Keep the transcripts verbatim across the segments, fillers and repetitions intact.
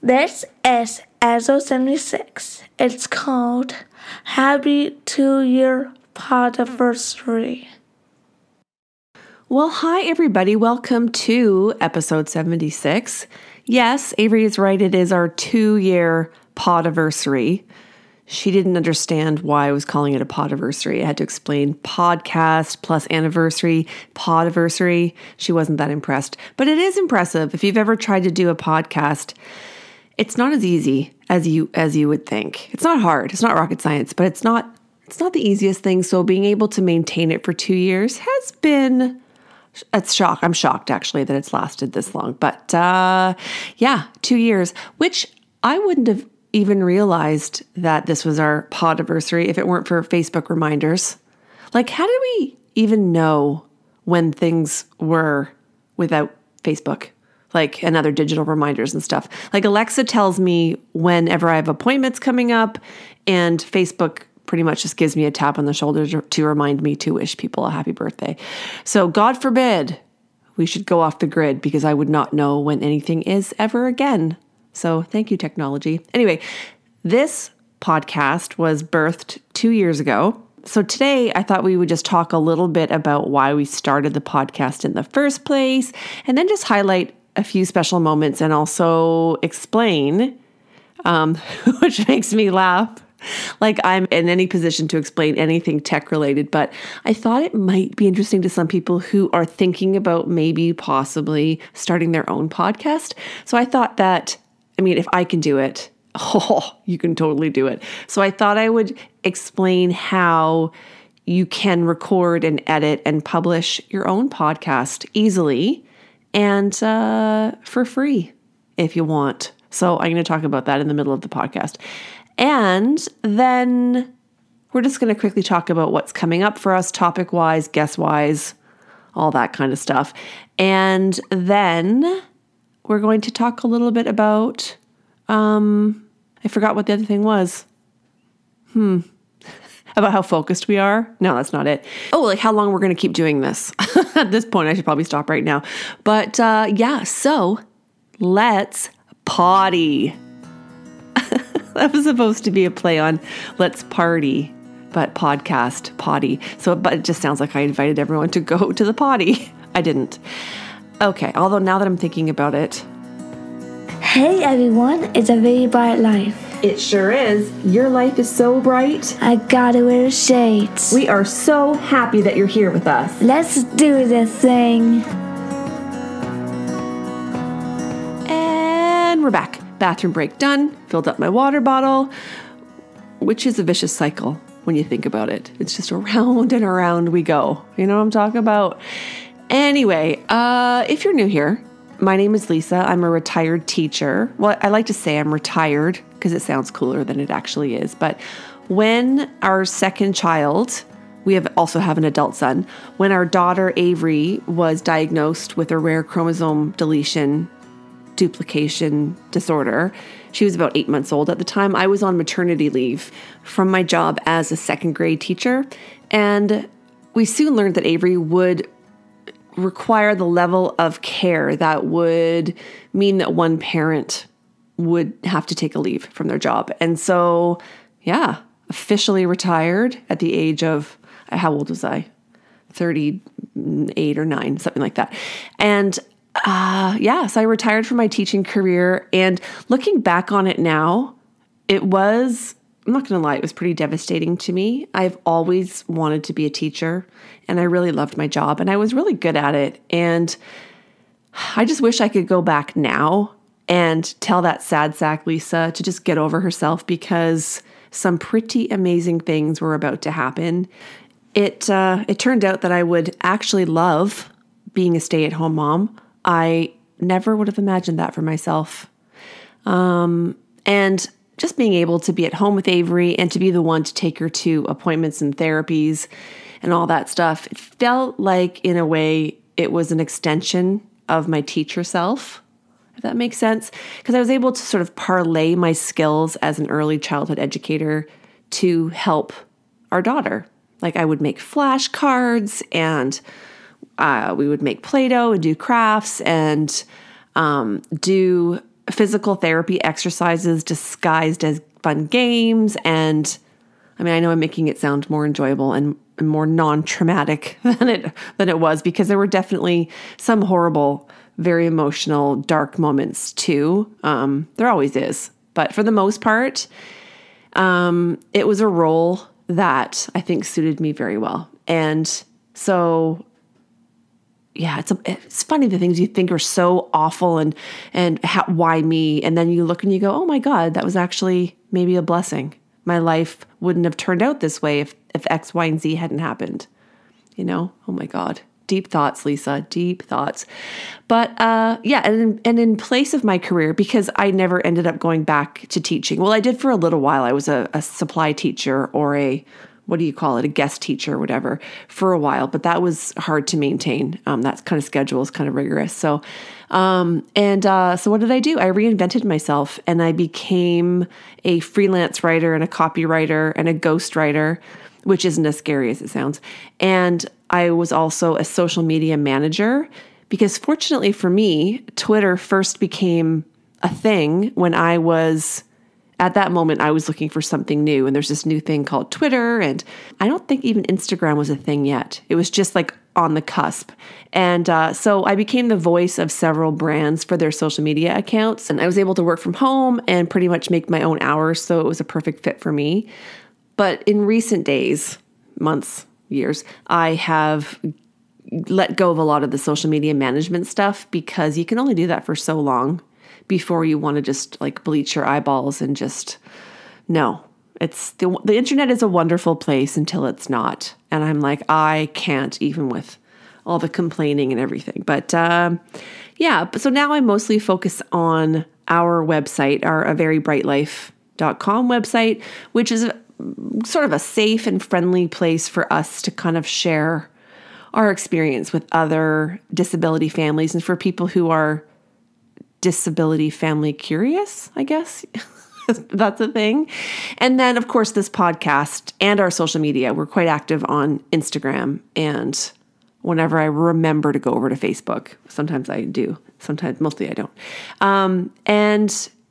This is episode seventy-six. It's called Happy Two-Year Podiversary. Well, hi, everybody. Welcome to episode seventy-six. Yes, Avery is right. It is our two-year podiversary. She didn't understand why I was calling it a podiversary. I had to explain podcast plus anniversary, podiversary. She wasn't that impressed. But it is impressive. If you've ever tried to do a podcast, it's not as easy as you as you would think. It's not hard. It's not rocket science, but it's not it's not the easiest thing. So being able to maintain it for two years has been it's shock. I'm shocked actually that it's lasted this long. But uh, yeah, two years, which I wouldn't have even realized that this was our podiversary if it weren't for Facebook reminders. Like, how did we even know when things were without Facebook? Like, and other digital reminders and stuff. Like, Alexa tells me whenever I have appointments coming up, and Facebook pretty much just gives me a tap on the shoulder to, to remind me to wish people a happy birthday. So God forbid we should go off the grid, because I would not know when anything is ever again. So thank you, technology. Anyway, this podcast was birthed two years ago. So today I thought we would just talk a little bit about why we started the podcast in the first place, and then just highlight a few special moments and also explain, um, which makes me laugh, like I'm in any position to explain anything tech related, but I thought it might be interesting to some people who are thinking about maybe possibly starting their own podcast. So I thought that, I mean, if I can do it, oh, you can totally do it. So I thought I would explain how you can record and edit and publish your own podcast easily and uh, for free if you want. So I'm going to talk about that in the middle of the podcast. And then we're just going to quickly talk about what's coming up for us topic-wise, guest-wise, all that kind of stuff. And then we're going to talk a little bit about, um, I forgot what the other thing was. Hmm. About how focused we are. No, that's not it. Oh, like how long we're going to keep doing this. At this point, I should probably stop right now. But uh, yeah, so let's potty. That was supposed to be a play on let's party, but podcast, potty. So, but it just sounds like I invited everyone to go to the potty. I didn't. Okay, although now that I'm thinking about it. Hey everyone, it's a very bright life. It sure is. Your life is so bright. I gotta wear shades. We are so happy that you're here with us. Let's do this thing. And we're back. Bathroom break done. Filled up my water bottle, which is a vicious cycle when you think about it. It's just around and around we go. You know what I'm talking about? Anyway, uh, if you're new here, my name is Lisa. I'm a retired teacher. Well, I like to say I'm retired because it sounds cooler than it actually is. But when our second child, we have also have an adult son, when our daughter Avery was diagnosed with a rare chromosome deletion duplication disorder, she was about eight months old at the time. I was on maternity leave from my job as a second grade teacher. And we soon learned that Avery would require the level of care that would mean that one parent would have to take a leave from their job. And so, yeah, officially retired at the age of, how old was I? thirty-eight or nine, something like that. And uh, yeah, so I retired from my teaching career. And looking back on it now, it was, I'm not going to lie, it was pretty devastating to me. I've always wanted to be a teacher, and I really loved my job, and I was really good at it. And I just wish I could go back now and tell that sad sack Lisa to just get over herself, because some pretty amazing things were about to happen. It uh, it turned out that I would actually love being a stay-at-home mom. I never would have imagined that for myself. Um, and just being able to be at home with Avery and to be the one to take her to appointments and therapies and all that stuff, it felt like, in a way, it was an extension of my teacher self, if that makes sense. Because I was able to sort of parlay my skills as an early childhood educator to help our daughter. Like, I would make flashcards, and uh, we would make Play-Doh and do crafts and um, do physical therapy exercises disguised as fun games. And I mean, I know I'm making it sound more enjoyable and, and more non-traumatic than it than it was, because there were definitely some horrible, very emotional, dark moments too. Um, there always is. But for the most part, um, it was a role that I think suited me very well. And so, yeah, it's a, it's funny the things you think are so awful and and how, why me, and then you look and you go, oh my God, that was actually maybe a blessing. My life wouldn't have turned out this way if if X, Y, and Z hadn't happened. You know, oh my God, deep thoughts, Lisa, deep thoughts. But uh, yeah, and in, and in place of my career, because I never ended up going back to teaching. Well, I did for a little while. I was a, a supply teacher or a what do you call it, a guest teacher or whatever for a while, but that was hard to maintain. Um, that kind of schedule is kind of rigorous. So, um, and uh, so what did I do? I reinvented myself and I became a freelance writer and a copywriter and a ghostwriter, which isn't as scary as it sounds. And I was also a social media manager, because fortunately for me, Twitter first became a thing when I was At that moment, I was looking for something new, and there's this new thing called Twitter, and I don't think even Instagram was a thing yet. It was just like on the cusp. And uh, so I became the voice of several brands for their social media accounts, and I was able to work from home and pretty much make my own hours, so it was a perfect fit for me. But in recent days, months, years, I have let go of a lot of the social media management stuff, because you can only do that for so long before you want to just like bleach your eyeballs and just, no, it's the, the internet is a wonderful place until it's not. And I'm like, I can't, even with all the complaining and everything. But um, yeah, so now I mostly focus on our website, our a very bright life dot com website, which is a, sort of a safe and friendly place for us to kind of share our experience with other disability families and for people who are disability family curious, I guess. That's a thing. And then, of course, this podcast and our social media, we're quite active on Instagram. And whenever I remember to go over to Facebook, sometimes I do, sometimes, mostly I don't. Um, and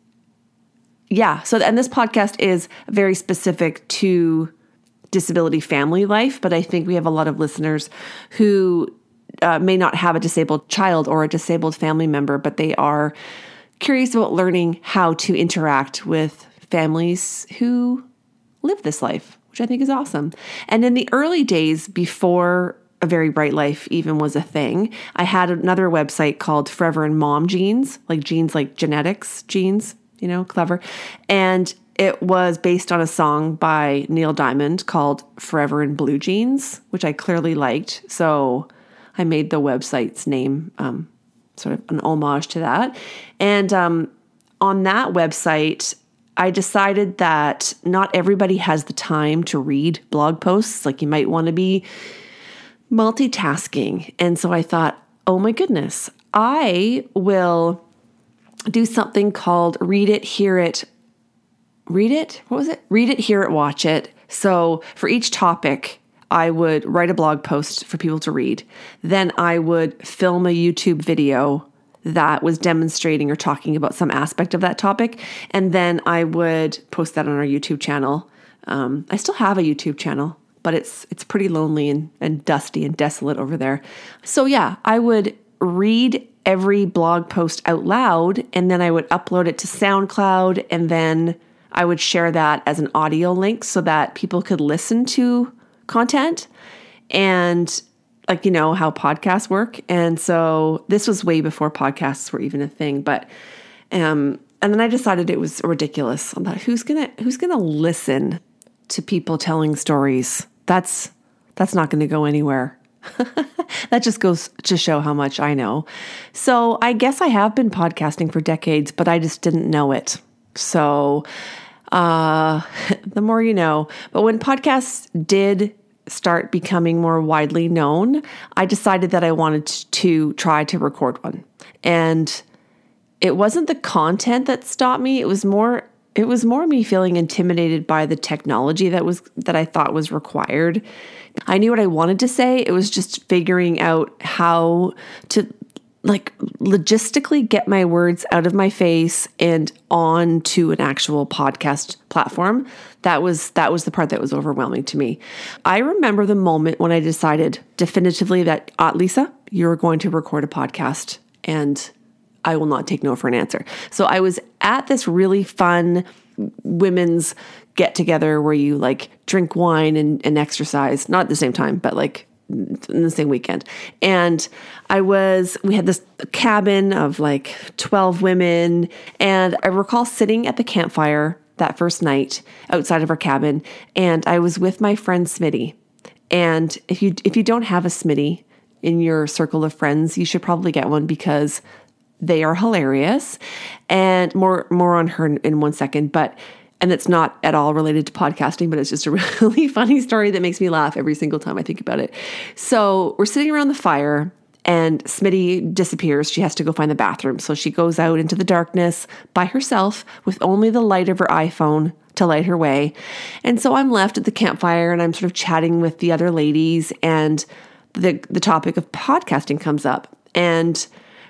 yeah, so, and this podcast is very specific to disability family life, but I think we have a lot of listeners who Uh, may not have a disabled child or a disabled family member, but they are curious about learning how to interact with families who live this life, which I think is awesome. And in the early days, before A Very Bright Life even was a thing, I had another website called Forever in Mom Genes, like genes, like genetics genes, you know, clever. And it was based on a song by Neil Diamond called Forever in Blue Jeans, which I clearly liked. So I made the website's name um, sort of an homage to that. And um, on that website, I decided that not everybody has the time to read blog posts. Like, you might want to be multitasking. And so I thought, oh my goodness, I will do something called Read It, Hear It, Read It? What was it? Read It, Hear It, Watch It. So for each topic, I would write a blog post for people to read. Then I would film a YouTube video that was demonstrating or talking about some aspect of that topic. And then I would post that on our YouTube channel. Um, I still have a YouTube channel, but it's it's pretty lonely and, and dusty and desolate over there. So yeah, I would read every blog post out loud, and then I would upload it to SoundCloud, and then I would share that as an audio link so that people could listen to content, and like, you know, how podcasts work. And so this was way before podcasts were even a thing, but, um, and then I decided it was ridiculous. I thought, who's going to, who's going to listen to people telling stories? That's, that's not going to go anywhere. That just goes to show how much I know. So I guess I have been podcasting for decades, but I just didn't know it. So Uh, the more you know. But when podcasts did start becoming more widely known, I decided that I wanted to try to record one. And it wasn't the content that stopped me. It was more, it was more me feeling intimidated by the technology that was, that I thought was required. I knew what I wanted to say. It was just figuring out how to like logistically get my words out of my face and onto an actual podcast platform. That was that was the part that was overwhelming to me. I remember the moment when I decided definitively that, uh, Lisa, you're going to record a podcast and I will not take no for an answer. So I was at this really fun women's get together where you like drink wine and, and exercise, not at the same time, but like in the same weekend. And I was, we had this cabin of like twelve women. And I recall sitting at the campfire that first night outside of our cabin. And I was with my friend Smitty. And if you, if you don't have a Smitty in your circle of friends, you should probably get one because they are hilarious. And more, more on her in, in one second, but and it's not at all related to podcasting, but it's just a really funny story that makes me laugh every single time I think about it. So we're sitting around the fire and Smitty disappears. She has to go find the bathroom. So she goes out into the darkness by herself with only the light of her iPhone to light her way. And so I'm left at the campfire and I'm sort of chatting with the other ladies and the, the topic of podcasting comes up. And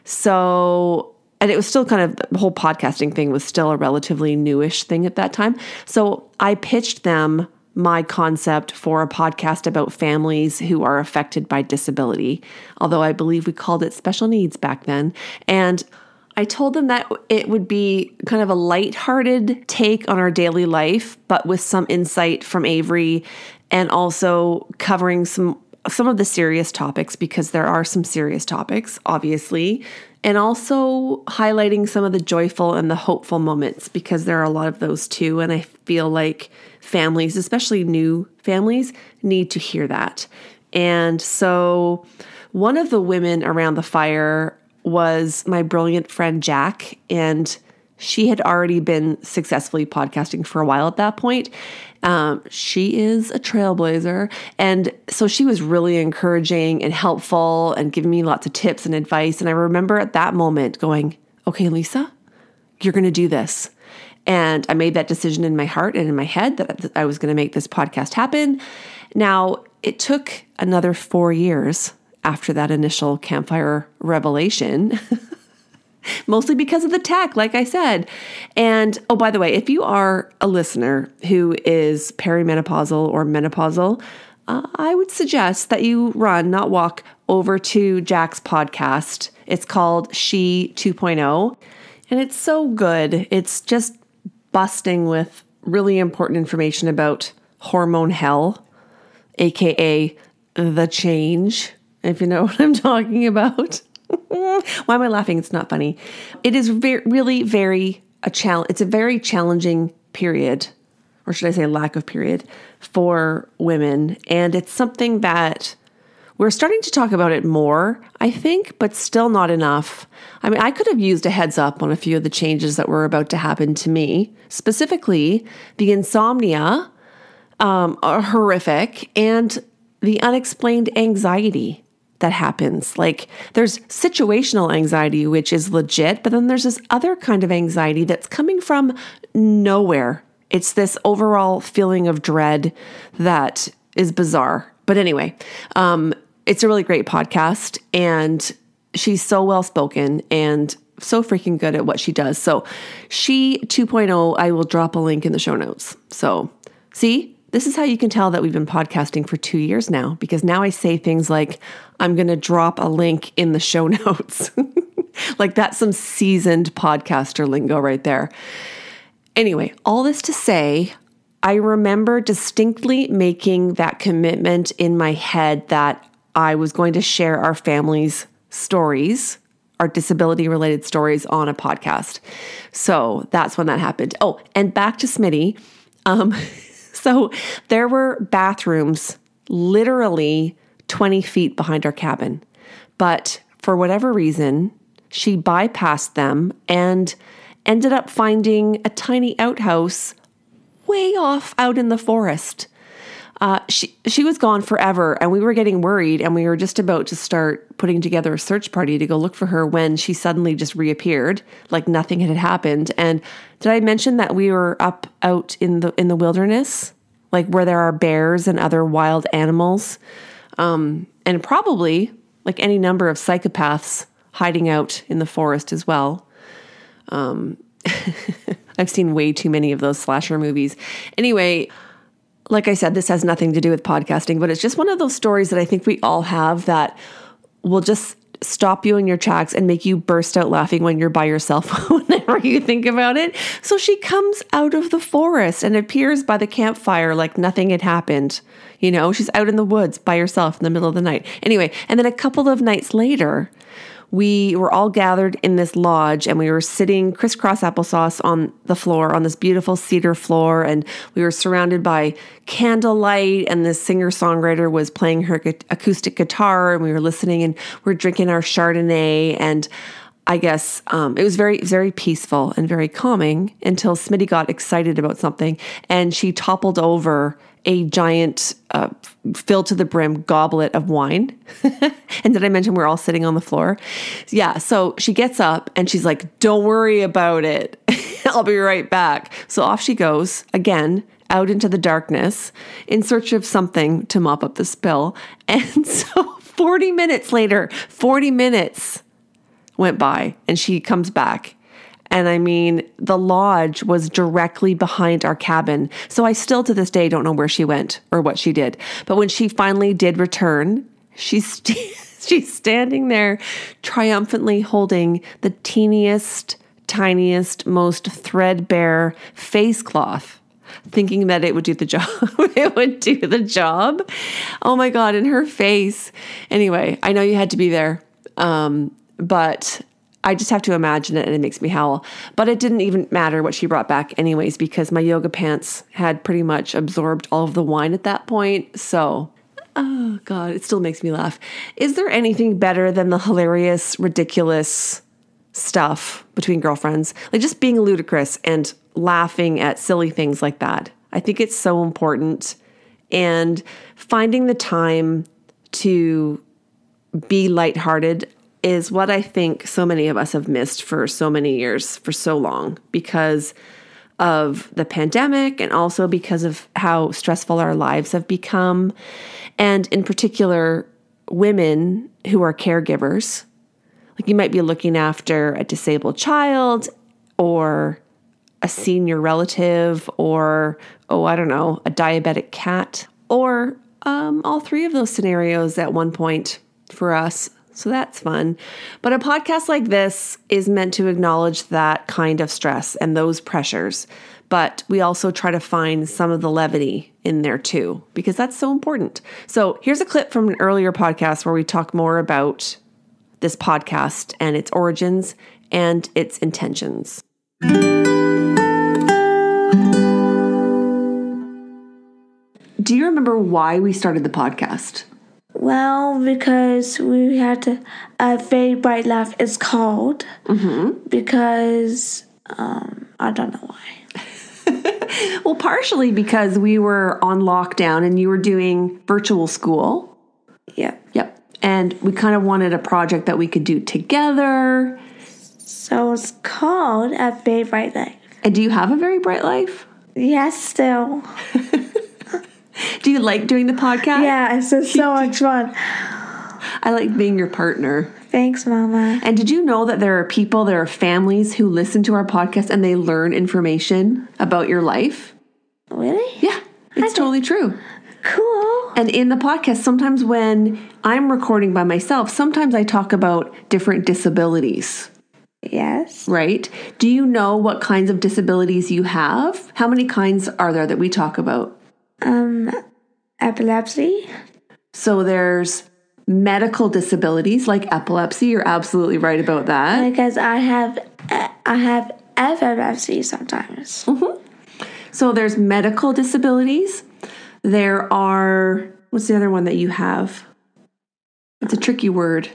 so... And it was still kind of, the whole podcasting thing was still a relatively newish thing at that time. So I pitched them my concept for a podcast about families who are affected by disability, although I believe we called it special needs back then. And I told them that it would be kind of a lighthearted take on our daily life, but with some insight from Avery and also covering some some of the serious topics, because there are some serious topics, obviously, and also highlighting some of the joyful and the hopeful moments, because there are a lot of those too. And I feel like families, especially new families, need to hear that. And so one of the women around the fire was my brilliant friend Jack, and she had already been successfully podcasting for a while at that point. Um, she is a trailblazer. And so she was really encouraging and helpful and giving me lots of tips and advice. And I remember at that moment going, okay, Lisa, you're going to do this. And I made that decision in my heart and in my head that I was going to make this podcast happen. Now, it took another four years after that initial campfire revelation, mostly because of the tech, like I said. And, oh, by the way, if you are a listener who is perimenopausal or menopausal, uh, I would suggest that you run, not walk, over to Jack's podcast. It's called She two point oh, and it's so good. It's just busting with really important information about hormone hell, aka the change, if you know what I'm talking about. Why am I laughing? It's not funny. It is very, really very a challenge. It's a very challenging period, or should I say lack of period, for women. And it's something that we're starting to talk about it more, I think, but still not enough. I mean, I could have used a heads up on a few of the changes that were about to happen to me. Specifically, the insomnia um, are horrific, and the unexplained anxiety that happens. Like, there's situational anxiety, which is legit, but then there's this other kind of anxiety that's coming from nowhere. It's this overall feeling of dread that is bizarre. But anyway, um, it's a really great podcast, and she's so well-spoken and so freaking good at what she does. So She two point oh, I will drop a link in the show notes. So see, this is how you can tell that we've been podcasting for two years now, because now I say things like, I'm going to drop a link in the show notes. Like, that's some seasoned podcaster lingo right there. Anyway, all this to say, I remember distinctly making that commitment in my head that I was going to share our family's stories, our disability-related stories, on a podcast. So that's when that happened. Oh, and back to Smitty. Um, so there were bathrooms literally twenty feet behind our cabin. But for whatever reason, she bypassed them and ended up finding a tiny outhouse way off out in the forest. Uh, she she was gone forever, and we were getting worried, and we were just about to start putting together a search party to go look for her when she suddenly just reappeared, like nothing had happened. And did I mention that we were up out in the in the wilderness, like where there are bears and other wild animals, um, and probably, like any number of psychopaths, hiding out in the forest as well. Um, I've seen way too many of those slasher movies. Anyway, like I said, this has nothing to do with podcasting, but it's just one of those stories that I think we all have that will just stop you in your tracks and make you burst out laughing when you're by yourself whenever you think about it. So she comes out of the forest and appears by the campfire like nothing had happened. You know, she's out in the woods by herself in the middle of the night. Anyway, and then a couple of nights later, we were all gathered in this lodge and we were sitting crisscross applesauce on the floor, on this beautiful cedar floor. And we were surrounded by candlelight, and this singer-songwriter was playing her acoustic guitar, and we were listening, and we we're drinking our Chardonnay. And I guess um, it was very, very peaceful and very calming until Smitty got excited about something and she toppled over a giant, uh, filled to the brim goblet of wine. And did I mention we're all sitting on the floor? Yeah. So she gets up and she's like, don't worry about it. I'll be right back. So off she goes again, out into the darkness in search of something to mop up the spill. And so forty minutes later, forty minutes went by and she comes back. And I mean, the lodge was directly behind our cabin. So I still to this day don't know where she went or what she did. But when she finally did return, she's, st- she's standing there triumphantly holding the teeniest, tiniest, most threadbare face cloth, thinking that it would do the job. It would do the job. Oh my God, in her face. Anyway, I know you had to be there. Um, but I just have to imagine it and it makes me howl. But it didn't even matter what she brought back anyways, because my yoga pants had pretty much absorbed all of the wine at that point. So, oh God, it still makes me laugh. Is there anything better than the hilarious, ridiculous stuff between girlfriends? Like just being ludicrous and laughing at silly things like that. I think it's so important. And finding the time to be lighthearted is what I think so many of us have missed for so many years, for so long, because of the pandemic and also because of how stressful our lives have become. And in particular, women who are caregivers. Like you might be looking after a disabled child or a senior relative or, oh, I don't know, a diabetic cat, or um, all three of those scenarios at one point for us. So that's fun. But a podcast like this is meant to acknowledge that kind of stress and those pressures. But we also try to find some of the levity in there too, because that's so important. So here's a clip from an earlier podcast where we talk more about this podcast and its origins and its intentions. Do you remember why we started the podcast? Well, because we had a, a very bright laugh. It's called mm-hmm. because um, I don't know why. Well, partially because we were on lockdown and you were doing virtual school. Yep. Yep. And we kind of wanted a project that we could do together. So it's called A Very Bright Life. And do you have a very bright life? Yes, still. Do you like doing the podcast? Yeah, it's just so much fun. I like being your partner. Thanks, Mama. And did you know that there are people, there are families who listen to our podcast and they learn information about your life? Really? Yeah, it's totally true. Cool. And in the podcast, sometimes when I'm recording by myself, sometimes I talk about different disabilities. Yes. Right? Do you know what kinds of disabilities you have? How many kinds are there that we talk about? Um, epilepsy. So there's medical disabilities like epilepsy. You're absolutely right about that. Because I have, I have epilepsy sometimes. Mm-hmm. So there's medical disabilities. There are, what's the other one that you have? It's a tricky word.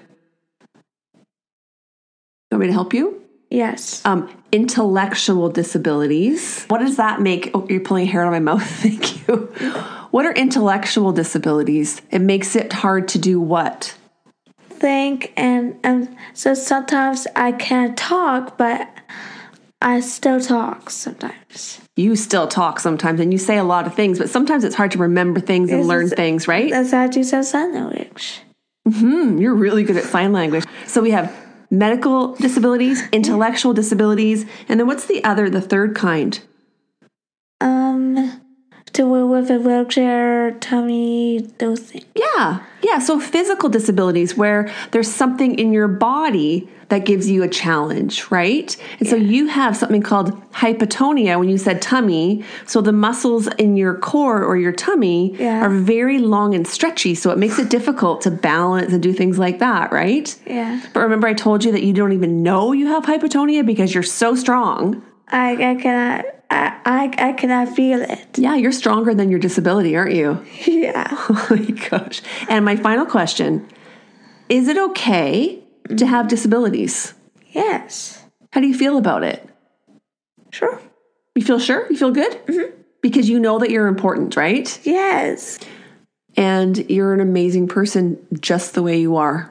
You want me to help you? Yes. Um, intellectual disabilities. What does that make? Oh, you're pulling hair out of my mouth. Thank you. What are intellectual disabilities? It makes it hard to do what? Think and um. So sometimes I can't talk, but I still talk sometimes. You still talk sometimes, and you say a lot of things, but sometimes it's hard to remember things and This learn is- things, right? That's how I do some sign language. Hmm. You're really good at sign language. So we have medical disabilities, intellectual disabilities, and then what's the other, the third kind? Um, to with a wheelchair, tummy, those things. Yeah, yeah. So physical disabilities where there's something in your body that gives you a challenge, right? And yeah. So you have something called hypotonia when you said tummy. So the muscles in your core or your tummy yeah. are very long and stretchy. So it makes it difficult to balance and do things like that, right? Yeah. But remember I told you that you don't even know you have hypotonia because you're so strong. I, I cannot... I, I I cannot feel it. Yeah, you're stronger than your disability, aren't you? Yeah. Oh my gosh. And my final question, is it okay to have disabilities? Yes. How do you feel about it? Sure. You feel sure? You feel good? Mm-hmm. Because you know that you're important, right? Yes. And you're an amazing person just the way you are.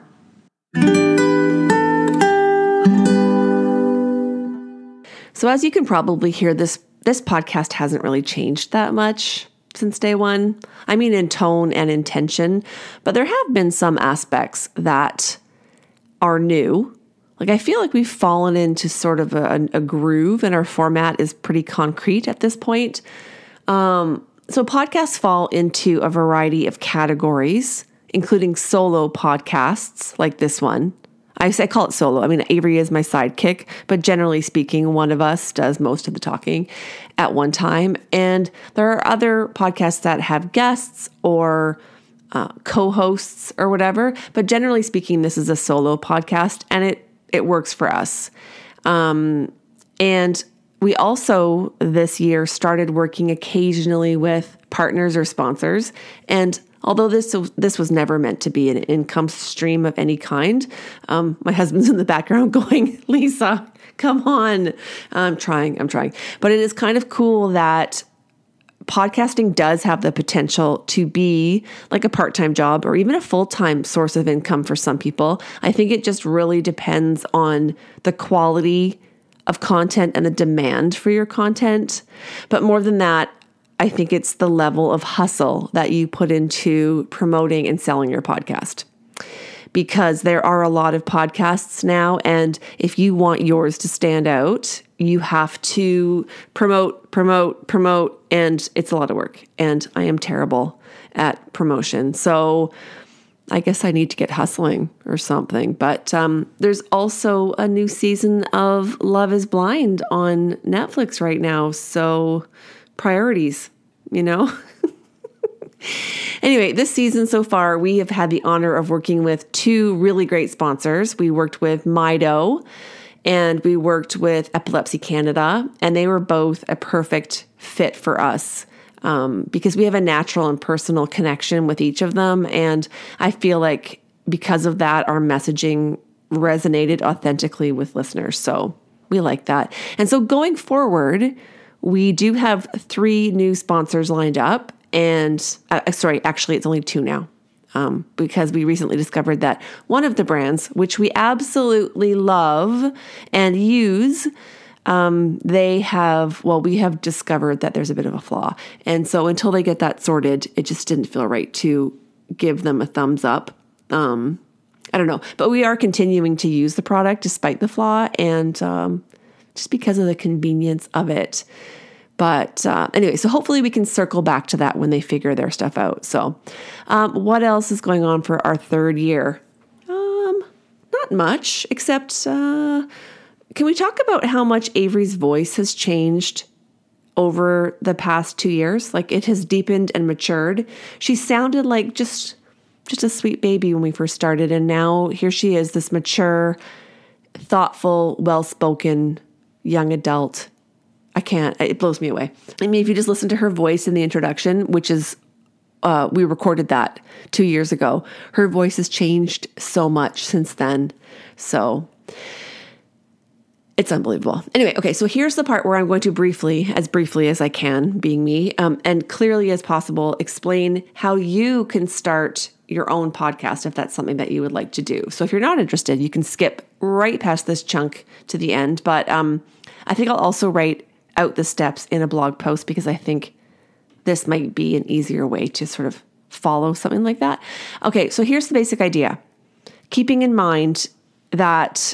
So as you can probably hear, this this podcast hasn't really changed that much since day one. I mean, in tone and intention, but there have been some aspects that are new. Like I feel like we've fallen into sort of a, a groove and our format is pretty concrete at this point. Um, so podcasts fall into a variety of categories, including solo podcasts like this one. I say I call it solo. I mean, Avery is my sidekick, but generally speaking, one of us does most of the talking at one time. And there are other podcasts that have guests or uh, co-hosts or whatever. But generally speaking, this is a solo podcast, and it it works for us. Um, and we also this year started working occasionally with partners or sponsors, and although this this was never meant to be an income stream of any kind, um, my husband's in the background going, Lisa, come on. I'm trying, I'm trying. But it is kind of cool that podcasting does have the potential to be like a part-time job or even a full-time source of income for some people. I think it just really depends on the quality of content and the demand for your content. But more than that, I think it's the level of hustle that you put into promoting and selling your podcast. Because there are a lot of podcasts now, and if you want yours to stand out, you have to promote, promote, promote, and it's a lot of work. And I am terrible at promotion. So I guess I need to get hustling or something. But um, there's also a new season of Love is Blind on Netflix right now. So priorities, you know? Anyway, this season so far, we have had the honor of working with two really great sponsors. We worked with Mido and we worked with Epilepsy Canada, and they were both a perfect fit for us um, because we have a natural and personal connection with each of them. And I feel like because of that, our messaging resonated authentically with listeners. So we like that. And so going forward, we do have three new sponsors lined up. And uh, sorry, actually, it's only two now um, because we recently discovered that one of the brands, which we absolutely love and use, um, they have, well, we have discovered that there's a bit of a flaw. And so until they get that sorted, it just didn't feel right to give them a thumbs up. Um, I don't know, but we are continuing to use the product despite the flaw and um, just because of the convenience of it. But uh, anyway, so hopefully we can circle back to that when they figure their stuff out. So um, what else is going on for our third year? Um, not much, except uh, can we talk about how much Avery's voice has changed over the past two years? Like it has deepened and matured. She sounded like just just a sweet baby when we first started. And now here she is, this mature, thoughtful, well-spoken young adult. I can't, it blows me away. I mean, if you just listen to her voice in the introduction, which is, uh, we recorded that two years ago, her voice has changed so much since then. So it's unbelievable. Anyway, okay, so here's the part where I'm going to briefly, as briefly as I can, being me, um, and clearly as possible, explain how you can start your own podcast if that's something that you would like to do. So if you're not interested, you can skip right past this chunk to the end. But um, I think I'll also write out the steps in a blog post because I think this might be an easier way to sort of follow something like that. Okay, so here's the basic idea. Keeping in mind that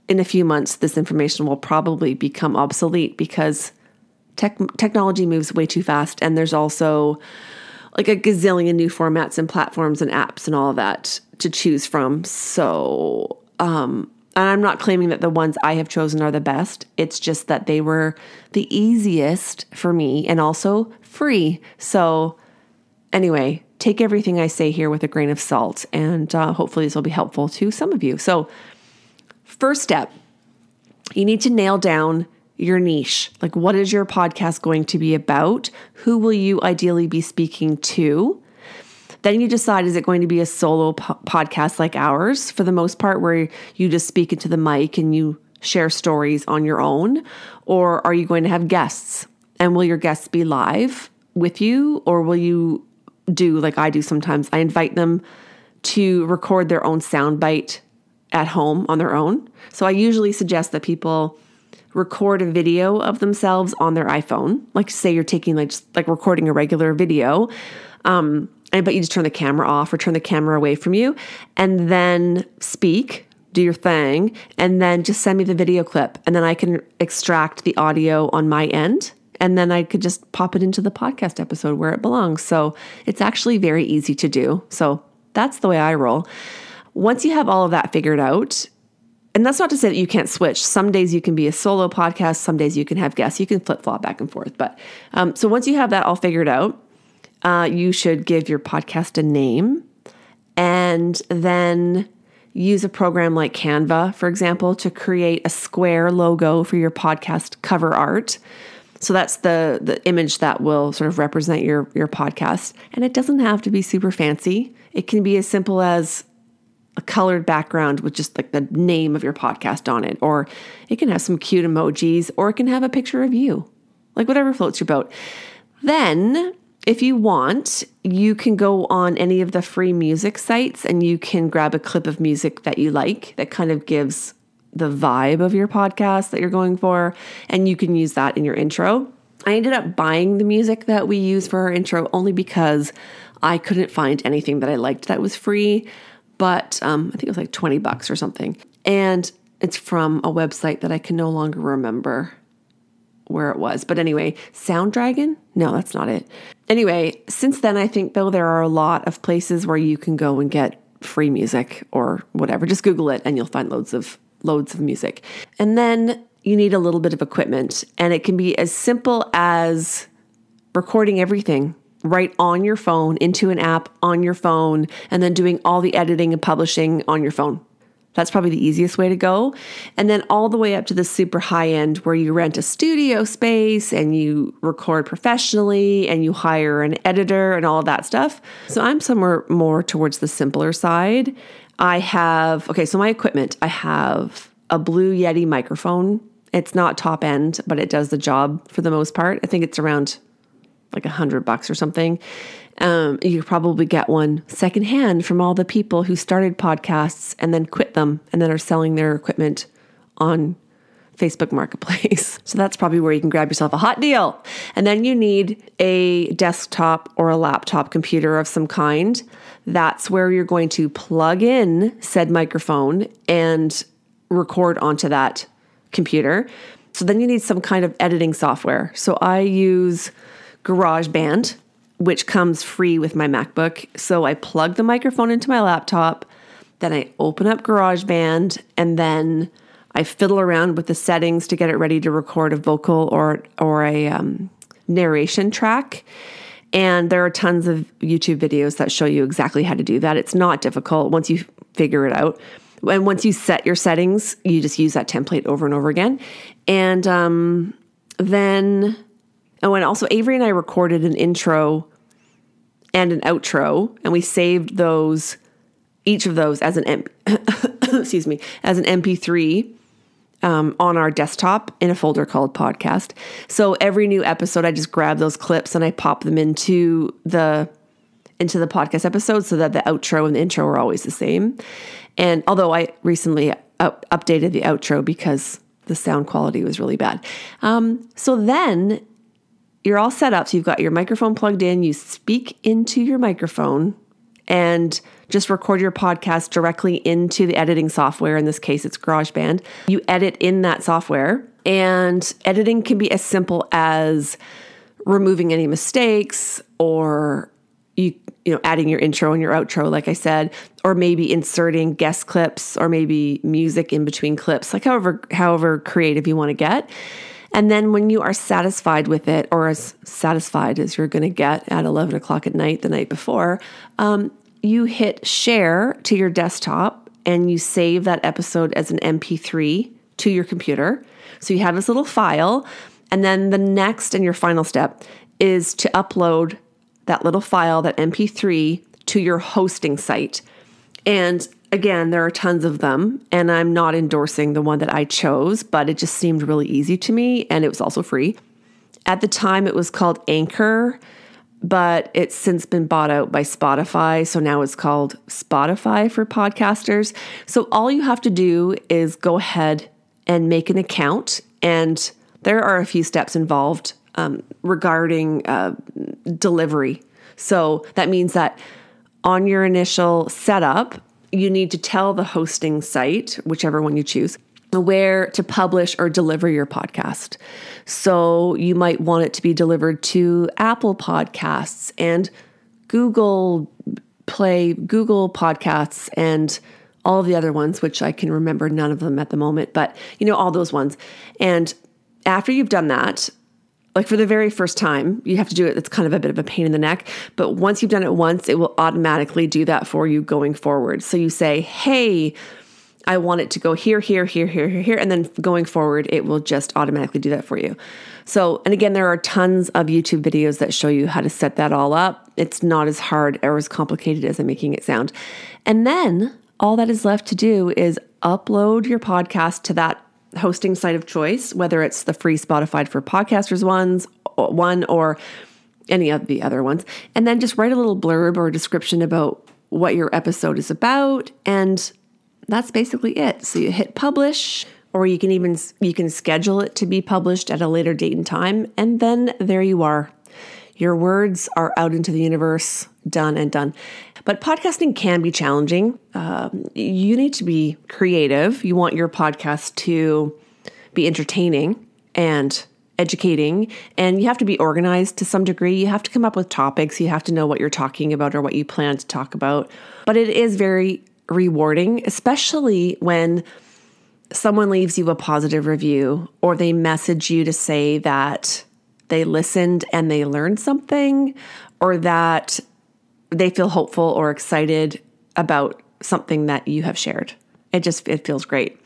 in a few months, this information will probably become obsolete because tech, technology moves way too fast. And there's also like a gazillion new formats and platforms and apps and all of that to choose from. So, um, and I'm not claiming that the ones I have chosen are the best. It's just that they were the easiest for me and also free. So anyway, take everything I say here with a grain of salt, and uh, hopefully this will be helpful to some of you. So first step, you need to nail down your niche. Like, what is your podcast going to be about? Who will you ideally be speaking to? Then you decide, is it going to be a solo po- podcast like ours for the most part, where you just speak into the mic and you share stories on your own? Or are you going to have guests? And will your guests be live with you? Or will you do like I do sometimes? I invite them to record their own soundbite at home on their own. So I usually suggest that people record a video of themselves on their iPhone. Like say you're taking like just like recording a regular video. Um, I bet you just turn the camera off or turn the camera away from you and then speak, do your thing, and then just send me the video clip. And then I can extract the audio on my end. And then I could just pop it into the podcast episode where it belongs. So it's actually very easy to do. So that's the way I roll. Once you have all of that figured out, and that's not to say that you can't switch. Some days you can be a solo podcast. Some days you can have guests. You can flip-flop back and forth. But um, so once you have that all figured out, uh, you should give your podcast a name and then use a program like Canva, for example, to create a square logo for your podcast cover art. So that's the the image that will sort of represent your your podcast. And it doesn't have to be super fancy. It can be as simple as a colored background with just like the name of your podcast on it. Or it can have some cute emojis, or it can have a picture of you. Like whatever floats your boat. Then, if you want, you can go on any of the free music sites and you can grab a clip of music that you like that kind of gives the vibe of your podcast that you're going for, and you can use that in your intro. I ended up buying the music that we use for our intro only because I couldn't find anything that I liked that was free, but um, I think it was like twenty bucks or something. And it's from a website that I can no longer remember where it was. But anyway, Sound Dragon? No, that's not it. Anyway, since then, I think though there are a lot of places where you can go and get free music or whatever. Just Google it and you'll find loads of loads of music. And then you need a little bit of equipment, and it can be as simple as recording everything right on your phone into an app on your phone, and then doing all the editing and publishing on your phone. That's probably the easiest way to go. And then all the way up to the super high end where you rent a studio space and you record professionally and you hire an editor and all of that stuff. So I'm somewhere more towards the simpler side. I have, okay, so my equipment, I have a Blue Yeti microphone. It's not top end, but it does the job for the most part. I think it's around like a hundred bucks or something. Um, you could probably get one secondhand from all the people who started podcasts and then quit them and then are selling their equipment on Facebook Marketplace. So that's probably where you can grab yourself a hot deal. And then you need a desktop or a laptop computer of some kind. That's where you're going to plug in said microphone and record onto that computer. So then you need some kind of editing software. So I use GarageBand, which comes free with my MacBook. So I plug the microphone into my laptop, then I open up GarageBand, and then I fiddle around with the settings to get it ready to record a vocal or or a um, narration track. And there are tons of YouTube videos that show you exactly how to do that. It's not difficult once you figure it out. And once you set your settings, you just use that template over and over again. And um, then... Oh, and also Avery and I recorded an intro and an outro, and we saved those, each of those as an M- excuse me, as an M P three um, on our desktop in a folder called podcast. So every new episode, I just grab those clips and I pop them into the into the podcast episode, so that the outro and the intro are always the same. And although I recently up- updated the outro because the sound quality was really bad, um, so then. You're all set up. So you've got your microphone plugged in. You speak into your microphone and just record your podcast directly into the editing software. In this case, it's GarageBand. You edit in that software, and editing can be as simple as removing any mistakes, or you you know adding your intro and your outro, like I said, or maybe inserting guest clips, or maybe music in between clips, like however however creative you want to get. And then when you are satisfied with it, or as satisfied as you're going to get at eleven o'clock at night the night before, um, you hit share to your desktop and you save that episode as an M P three to your computer. So you have this little file. And then the next and your final step is to upload that little file, that M P three, to your hosting site. And again, there are tons of them, and I'm not endorsing the one that I chose, but it just seemed really easy to me, and it was also free. At the time, it was called Anchor, but it's since been bought out by Spotify, so now it's called Spotify for podcasters. So all you have to do is go ahead and make an account, and there are a few steps involved um, regarding uh, delivery. So that means that on your initial setup, you need to tell the hosting site, whichever one you choose, where to publish or deliver your podcast. So you might want it to be delivered to Apple Podcasts and Google Play, Google Podcasts, and all of the other ones, which I can remember none of them at the moment, but you know, all those ones. And after you've done that, like for the very first time, you have to do it. It's kind of a bit of a pain in the neck. But once you've done it once, it will automatically do that for you going forward. So you say, hey, I want it to go here, here, here, here, here, here. And then going forward, it will just automatically do that for you. So, and again, there are tons of YouTube videos that show you how to set that all up. It's not as hard or as complicated as I'm making it sound. And then all that is left to do is upload your podcast to that hosting site of choice, whether it's the free Spotify for Podcasters ones, one, or any of the other ones. And then just write a little blurb or a description about what your episode is about. And that's basically it. So you hit publish, or you can even, you can schedule it to be published at a later date and time. And then there you are. Your words are out into the universe, done and done. But podcasting can be challenging. Um, you need to be creative. You want your podcast to be entertaining and educating, and you have to be organized to some degree. You have to come up with topics. You have to know what you're talking about or what you plan to talk about. But it is very rewarding, especially when someone leaves you a positive review or they message you to say that they listened and they learned something, or that they feel hopeful or excited about something that you have shared. It just, it feels great.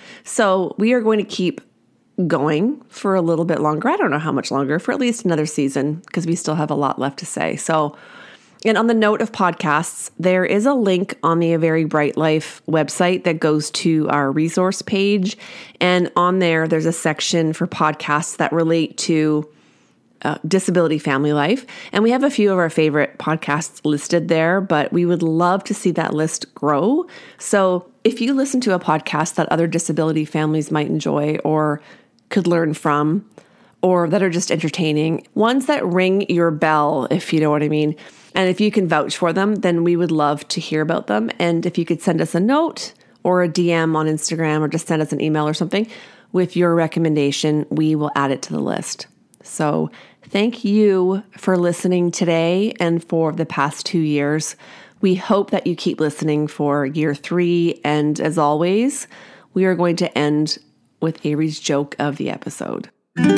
So we are going to keep going for a little bit longer. I don't know how much longer, for at least another season, because we still have a lot left to say. So, and on the note of podcasts, there is a link on the A Very Bright Life website that goes to our resource page. And on there, there's a section for podcasts that relate to Uh, disability family life. And we have a few of our favorite podcasts listed there, but we would love to see that list grow. So if you listen to a podcast that other disability families might enjoy or could learn from, or that are just entertaining, ones that ring your bell, if you know what I mean, and if you can vouch for them, then we would love to hear about them. And if you could send us a note or a D M on Instagram, or just send us an email or something with your recommendation, we will add it to the list. So thank you for listening today and for the past two years. We hope that you keep listening for year three. And as always, we are going to end with Avery's joke of the episode.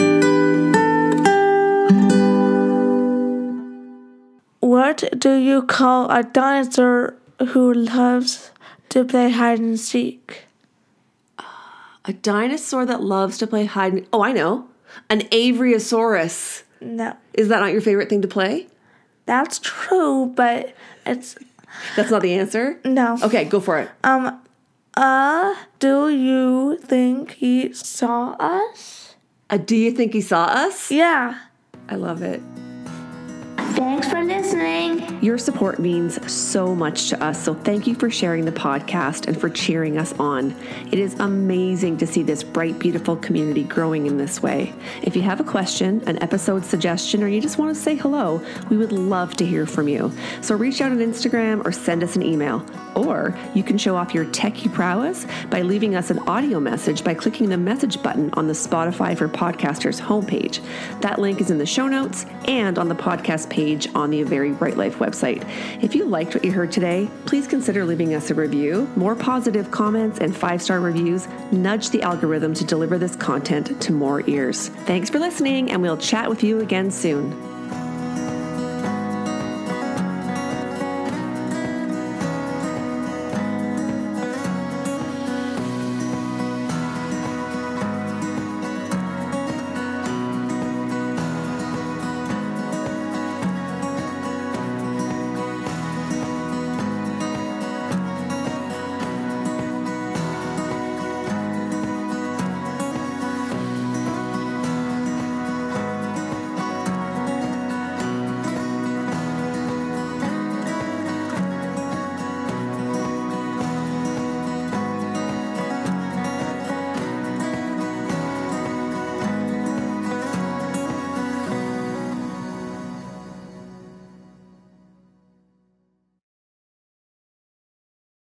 What do you call a dinosaur who loves to play hide and seek? A dinosaur that loves to play hide and... Oh, I know. An Avriosaurus. No. Is that not your favorite thing to play? That's true, but it's... That's not the answer? No. Okay, go for it. Um, uh, do you think he saw us? Uh, do you think he saw us? Yeah. I love it. Thanks for listening. Your support means so much to us, so thank you for sharing the podcast and for cheering us on. It is amazing to see this bright, beautiful community growing in this way. If you have a question, an episode suggestion, or you just want to say hello, we would love to hear from you. So reach out on Instagram or send us an email. Or you can show off your techie prowess by leaving us an audio message by clicking the message button on the Spotify for Podcasters homepage. That link is in the show notes and on the podcast page on the A Very Bright Life website. If you liked what you heard today, please consider leaving us a review. More positive comments and five-star reviews nudge the algorithm to deliver this content to more ears. Thanks for listening, and we'll chat with you again soon.